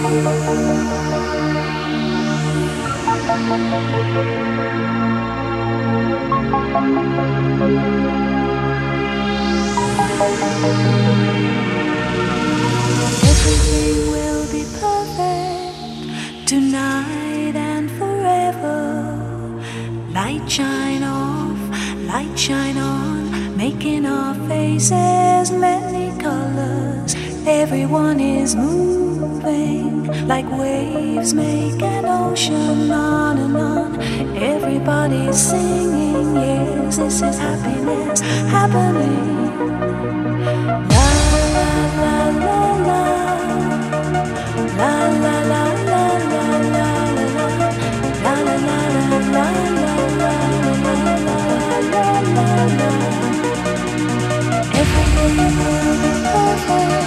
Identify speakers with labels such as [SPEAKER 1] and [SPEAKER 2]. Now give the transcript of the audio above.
[SPEAKER 1] Everything will be perfect tonight and forever. Light shine off, light shine on, making our faces many colors. Everyone is moving like waves make an ocean on and on. Everybody's singing, yes, this is happiness happening. La la la la la, la la la la la la la, la la la la la la la la. Everything will be perfect.